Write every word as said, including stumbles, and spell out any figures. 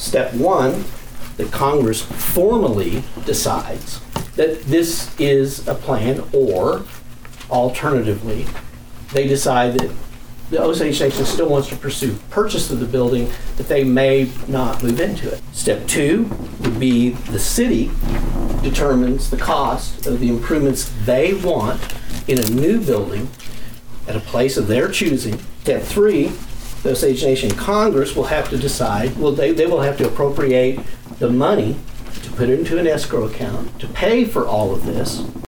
Step one, the Congress formally decides that this is a plan, or alternatively, they decide that the Osage Nation still wants to pursue purchase of the building, but they may not move into it. Step two would be the city determines the cost of the improvements they want in a new building at a place of their choosing. Step three, the Osage Nation Congress will have to decide, well, they, they will have to appropriate the money to put it into an escrow account to pay for all of this.